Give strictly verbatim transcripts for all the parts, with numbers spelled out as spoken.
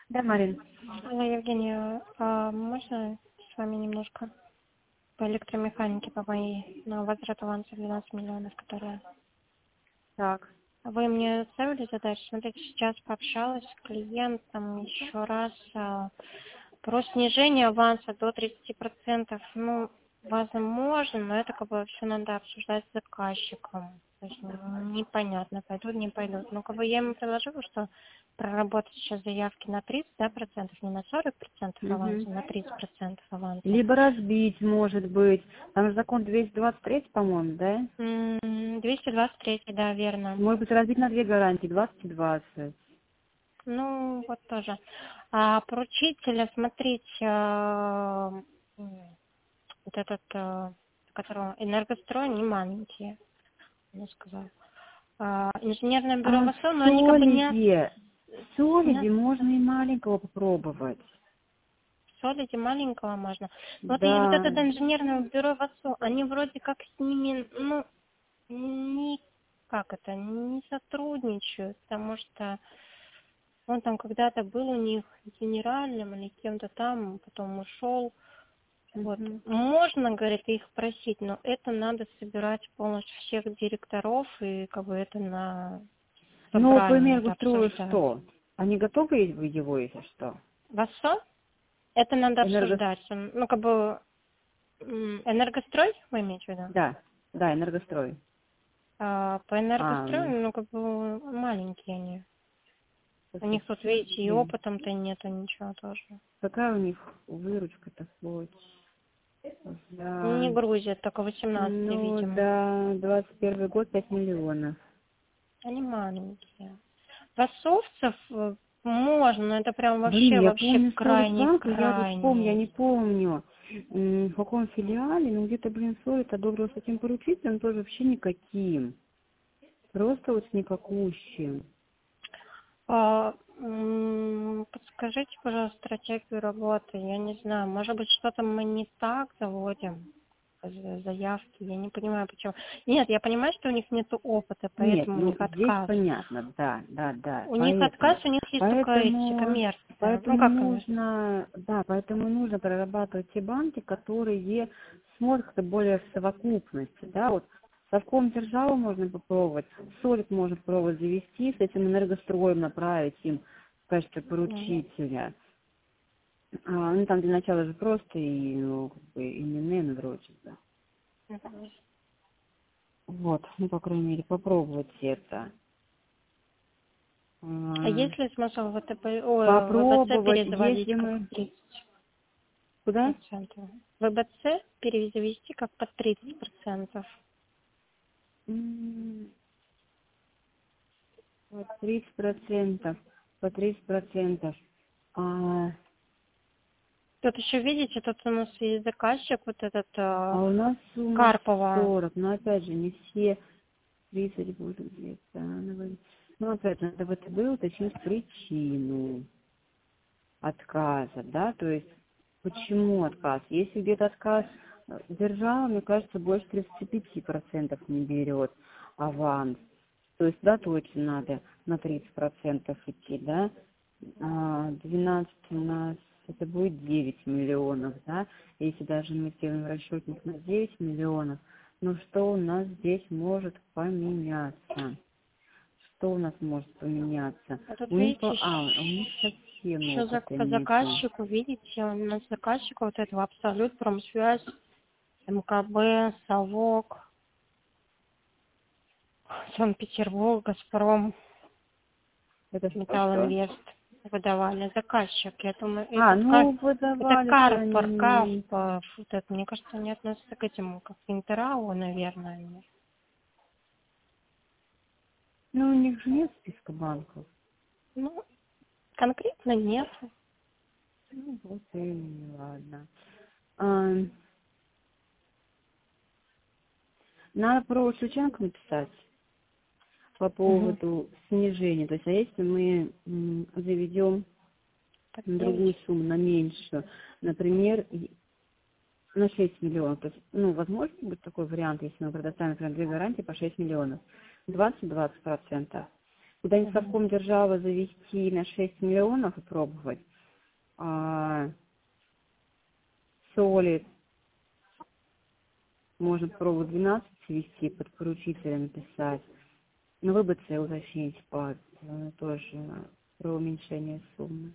Да, Марин. Алло, Евгения, а можно с вами немножко по электромеханике, по моей, на возврат аванса двенадцать миллионов, которые... Так. Вы мне ставили задачу? Смотрите, сейчас пообщалась с клиентом еще раз а, про снижение аванса до тридцати процентов. Ну, возможно, но это как бы все надо обсуждать с заказчиком. То есть ну, непонятно, пойдут, не пойдут. Ну, как бы я ему предложила, что проработать сейчас заявки на тридцать да, процентов, не на сорок процентов Угу. аванса, на тридцать процентов аванса. Либо разбить, может быть. Там же закон двести двадцать три, по-моему, да? М, двести двадцать три, да, верно. Может быть, разбить на две гарантии, двадцать и двадцать. Ну, вот тоже. А поручителя, смотрите, а, м, вот этот, а, которого энергострой, не маленькие, я сказала. А, инженерное бюро А в ВАСО, но они как бы не... Солиде, в не Солиде можно и маленького попробовать. солите маленького можно. Вот и вот Да. этот инженерное бюро ВАСО, они вроде как с ними, ну, не, как это, не сотрудничают, потому что он там когда-то был у них генеральным или кем-то там, потом ушел. Вот. Угу. Можно, говорит, их просить, но это надо собирать полностью всех директоров, и как бы это на Но по собрании это энергострою обсуждать. что? Они готовы его, если что? ВАСО? Это надо Энергос... обсуждать. Он, ну, как бы, м, энергострой, вы имеете в виду? Да, да, энергострой. А, по А, энергострою, ну, как бы, маленькие они. У них тут, видите, и блин, опытом-то нету ничего тоже. какая у них выручка-то хоть? Не Да. грузят, только восемнадцать, Ну видимо. да, двадцать первый год пять миллионов. Они маленькие. Васовцев э, можно, но это прям Блин, вообще, я вообще помню Солид банк, и я вот вспомню, я крайний-крайний. не помню, м, в каком филиале, ну где-то, блин, Солид одобрился этим поручителем, тоже вообще никаким. Просто вот с никакущим. А, м, подскажите, пожалуйста, стратегию работы. Я не знаю, может быть, что-то мы не так заводим за- заявки. Я не понимаю, почему. Нет, я понимаю, что у них нет опыта, Нет, поэтому у ну них здесь отказ. понятно, да, да, да, У них отказ, поэтому. у них есть только эти Поэтому, коммерция. Ну, поэтому как коммерция? нужно, да, поэтому нужно прорабатывать те банки, которые смотрят как-то более в совокупности, да, вот совком державу можно попробовать, Солид можно попробовать завести, с этим энергостроем направить им в качестве Мгм. поручителя. А, ну, там для начала же просто и, ну, как бы, и ННН вроде бы. Мгм. Вот, ну, по крайней мере, попробовать это. А А, есть ли смысл в ВТП, ой, в ВБЦ попробовать, перезаводить если как мы... тридцать Куда? процентов? ВБЦ перезавести как по тридцать процентов. М, По тридцать процентов. По тридцать процентов. А, Тут еще, видите, тут у нас есть заказчик, вот этот э, а у нас сумма Карпова. сорок. Но опять же, не все тридцать будут где-то. Ну, опять надо в ВТБ уточнить причину отказа, да, то есть почему отказ. Если где-то отказ э, держава, мне кажется, больше тридцати пяти процентов не берет аванс. То есть, да, точно надо на тридцать процентов идти, да. А, двенадцать у нас, это будет девять миллионов, да. Если даже мы сделаем расчетник на девять миллионов, ну что у нас здесь может поменяться? Что у нас может поменяться? А тут, У них, видите, по- а, у них совсем еще за, опыта по нету. заказчику, видите, у нас заказчика вот этого Абсолют, Промсвязь, МКБ, Совок, Санкт-Петербург, Газпром, Это что, что? Металлинвест выдавали заказчик. Я думаю, А, этот кар... ну, это выдавали-то Карпор, они... Карпов, вот это, мне кажется, они относятся к этому, как Интерау, наверное. Они. Ну, у них же нет списка банков. Ну, конкретно нет. Ну, вот и ладно. А, надо про Шевченко написать по Угу. поводу снижения. То есть, а если мы м, заведем Так, на другую девять. сумму, на меньшую, например, и- на шесть миллионов, то есть, ну, возможно быть такой вариант, если мы предоставим, например, две гарантии по шесть миллионов, двадцать-двадцать процентов. Куда-нибудь совком держава завести на шесть миллионов и пробовать. А соли можно попробовать двенадцать свести, под поручителем писать. Но вы бы це уточнить под э, тоже про уменьшение суммы.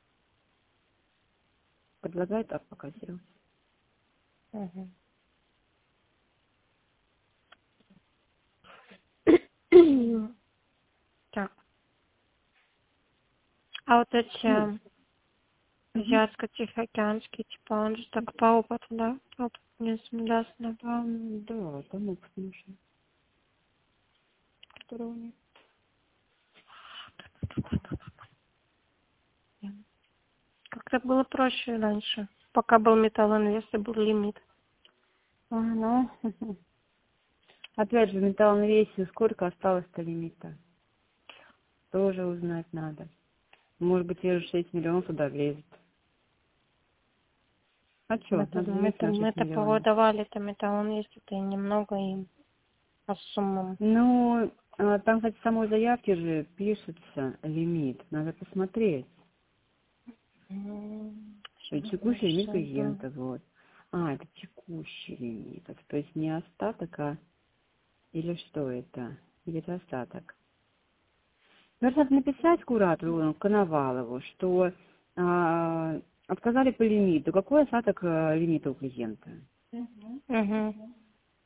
Предлагаю так пока сделать. Угу. Так. А вот эти Ну, азиатско-тихоокеанские, типа, он же так по опыту, да? Опыт не даст, да? там, да, там опыт нужен. Которого нет. Как-то было проще раньше, пока был Металлинвест и был лимит. А, ну, опять же, в Металлинвесте сколько осталось-то лимита? Тоже узнать надо. Может быть, те же шесть миллионов туда влезет. А что, Мы-то, надо завести мы-то, на шесть мы-то миллионов. повыдавали-то Металлинвест-то и немного им по суммам. Ну, а, там, кстати, в самой заявке же пишется лимит. Надо посмотреть. М, Что Сейчас текущий лимит зайду. клиента, вот. А, это текущий лимит. Это, то есть не остаток, а... Или что это? Или это остаток? Нужно написать куратору Коновалову, что а, отказали по лимиту. Какой остаток а, лимита у клиента? Угу.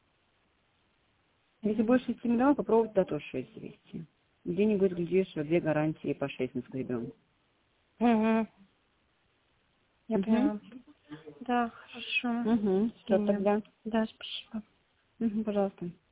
Если больше шести миллионов, попробуйте до тоже шесть завести. Где-нибудь, глядишь, две гарантии по шесть наскребем. Угу. Я Угу. поняла. Да, хорошо. Угу. Все Евгения. тогда. Да, спасибо. Угу, пожалуйста.